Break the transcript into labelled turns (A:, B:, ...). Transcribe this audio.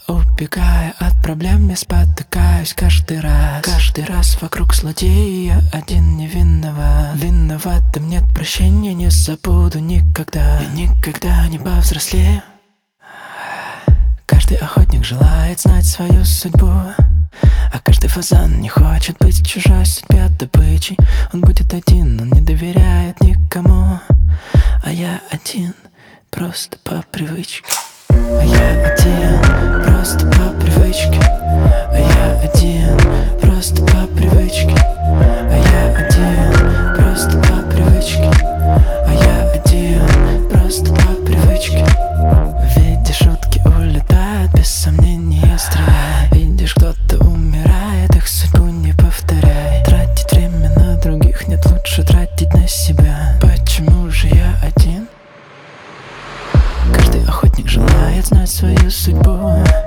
A: Убегая от проблем, я спотыкаюсь каждый раз. Каждый раз вокруг злодеи, я один не виноват. Виноватым нет прощения, не забуду никогда. Я никогда не повзрослею. Каждый охотник желает знать свою судьбу, а каждый фазан не хочет быть чужой судьбе добычей. Он будет один, он не доверяет никому. А я один, просто по привычке. А я один, просто по привычке. А я один, просто по привычке. А я один, просто по привычке. А я один, просто по привычке. Видишь, шутки улетают, без сомнения стреляй. Видишь, кто-то умирает, их судьбу не повторяй. Тратить время на других нет, лучше тратить на себя. Почему же я один? Каждый охотник желает знать свою судьбу,